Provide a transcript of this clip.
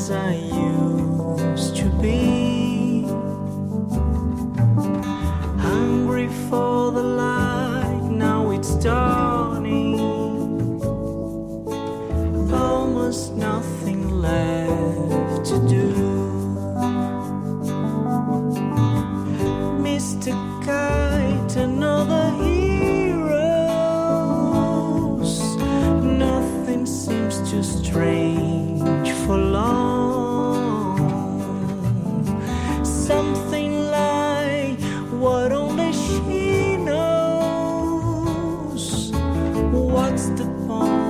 as I used to be. Hungry for the light, now it's dawning. Almost nothing left to do. Mr. Kite, another heroes. Nothing seems too strange for long. Something like what only she knows. What's the point?